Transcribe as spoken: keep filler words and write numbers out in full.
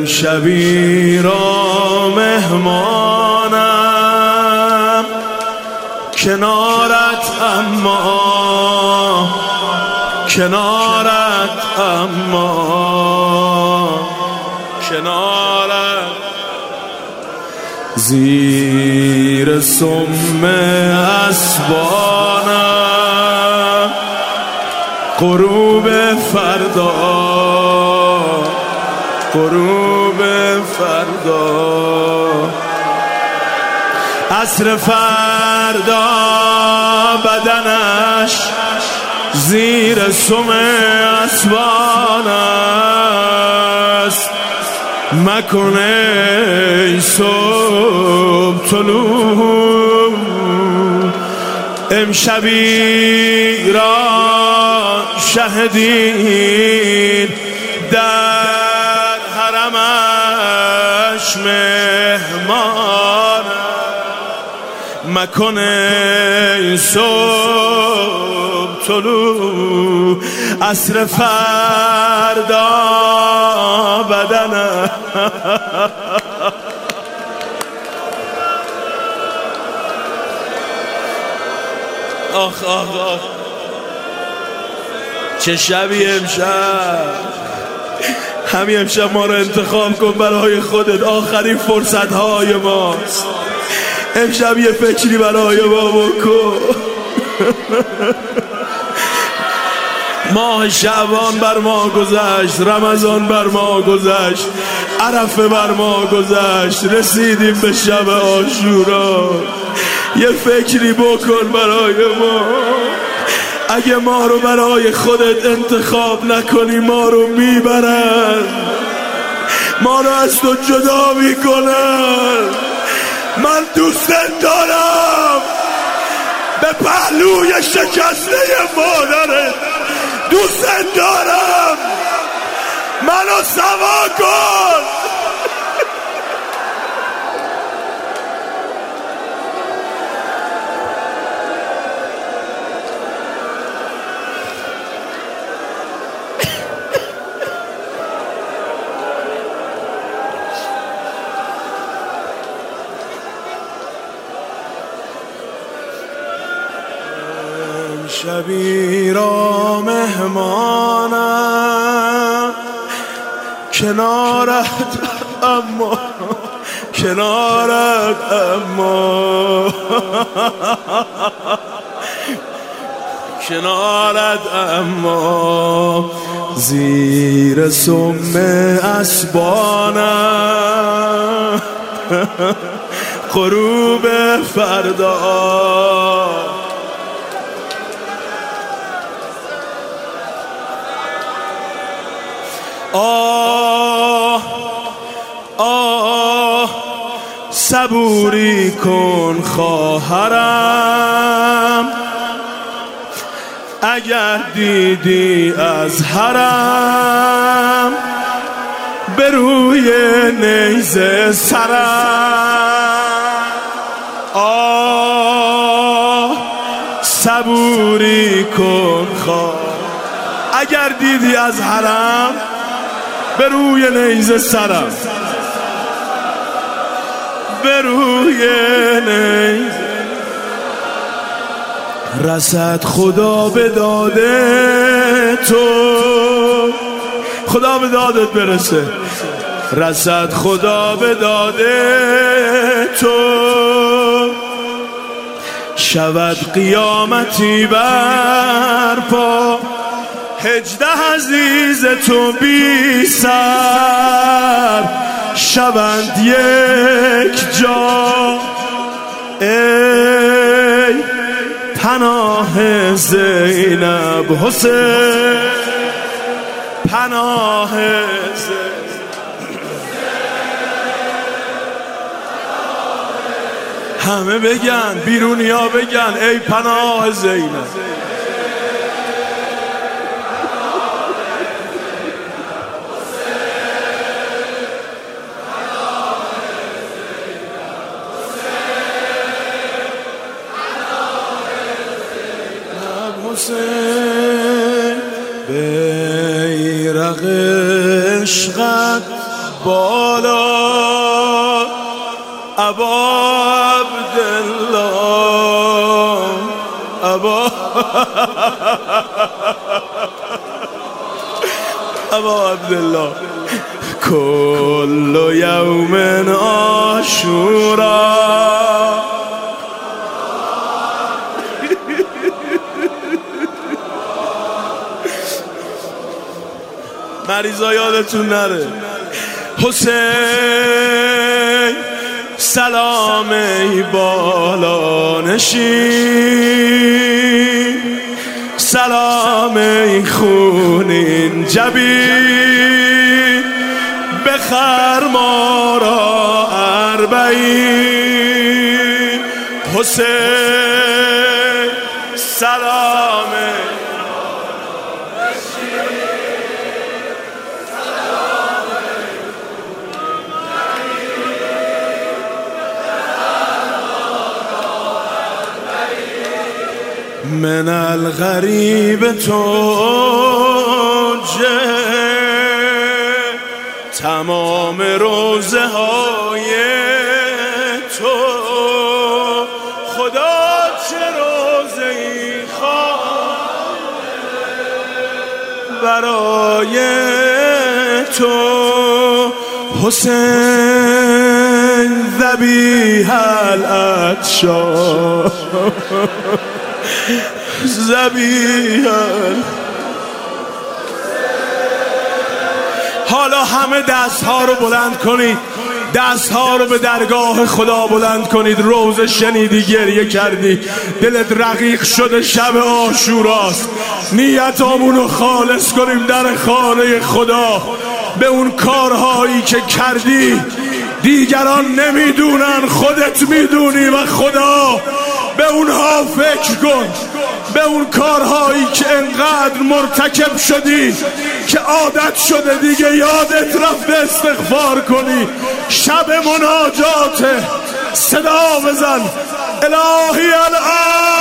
شبی را مهمانم کنارت، اما کنارت، اما کنارت، زیر سم اسبانم غروب فردا، غروب فردا، عصر فردا بدنش زیر سم اسبان است. مکنه ای صبح طلوع امشبی را شهدین در حرمش مهمان. مکنه صبح طلوع عصر فردا بدنه آخ آخ آخ چه شبی امشب. همین امشب ما رو انتخاب کن برای خودت، آخرین فرصت های ماست. امشب یه فکری برای ما بکن. ماه شعبان بر ما گذشت، رمضان بر ما گذشت، عرفه بر ما گذشت، رسیدیم به شب عاشورا. یه فکری بکن برای ما. اگه ما رو برای خودت انتخاب نکنی ما رو میبرن، ما رو از تو جدا میکنن. من دوستت دارم به پهلوی شکسته مادرت، دوستت دارم، منو سوا کن. شبی را مهمانم کنارت، اما کنارت، اما کنارت، اما زیر سم اسبانم غروب فردا. آه آه صبوری کن خواهرم، اگر دیدی از حرم به روی نیزه سرم. آه صبوری کن خواهرم، اگر دیدی از حرم به روی نیزه سرم، به روی نیزه. رسد خدا به داده تو، خدا به دادت برسه. رسد خدا به داده تو، شود قیامتی برپا. هجده عزیز تو بی سر شوند یک جا. ای پناه زینب حسین، پناه زینب. همه بگن، بیرونیا بگن ای پناه زینب. حسین بیرق عشقت بالا ابا عبدالله ابا ابا عبدالله کل یوم عاشورا مریضا یادتون نره حسین سلام ای بالا نشین سلام ای خونین جبین بخر ما را اربعین حسین سلام من الغریب توجه تمام روزه های تو خدا چه روزه ای خواه برای تو حسین ذبیح العطشان زبیان. حالا همه دست ها رو بلند کنید، دست ها رو به درگاه خدا بلند کنید. روز شنیدی گریه کردی، دلت رقیق شده، شب عاشوراست. نیتامون رو خالص کنیم در خانه خدا به اون کارهایی که کردی دیگران نمیدونن، خودت میدونی و خدا. به اونها فکر کن، به اون کارهایی که انقدر مرتکب شدی که عادت شده دیگه یادت رفته استغفار کنی. شب مناجاته، صدا بزن الهی الان